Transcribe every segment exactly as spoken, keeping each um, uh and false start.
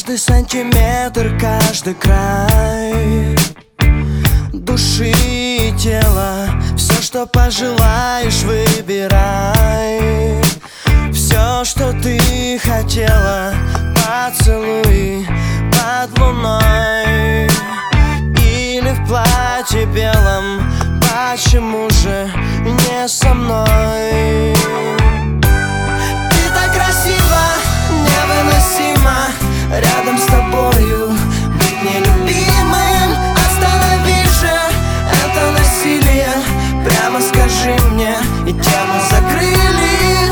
Каждый сантиметр, каждый край души и тела, все, что пожелаешь, выбирай. Все, что ты хотела, поцелуй под луной или в платье белом. Почему же не со мной? Ты так красива, невыносимо рядом с тобою быть нелюбимым. Останови же это насилие, прямо скажи мне, и тему закрыли.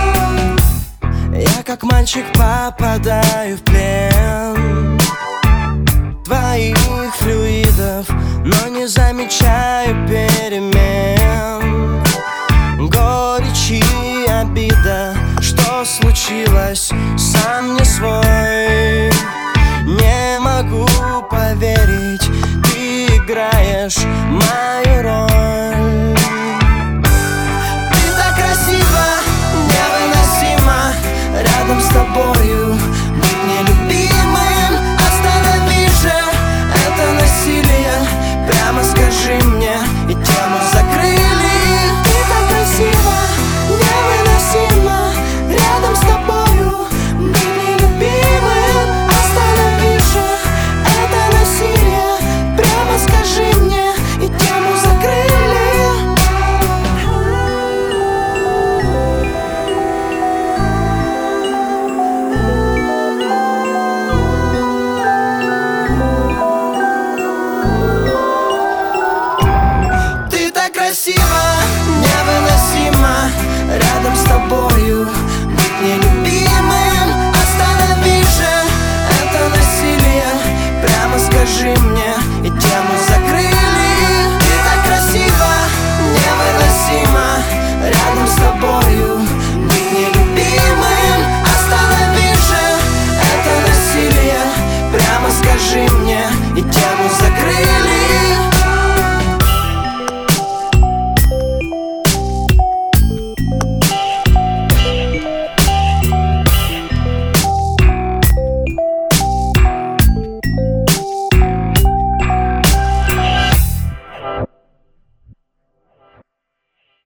Я как мальчик попадаю в плен твоих флюидов, но не замечаю перемен. Горечь и обида, что случилось, сам не свой. Не могу поверить, ты играешь моей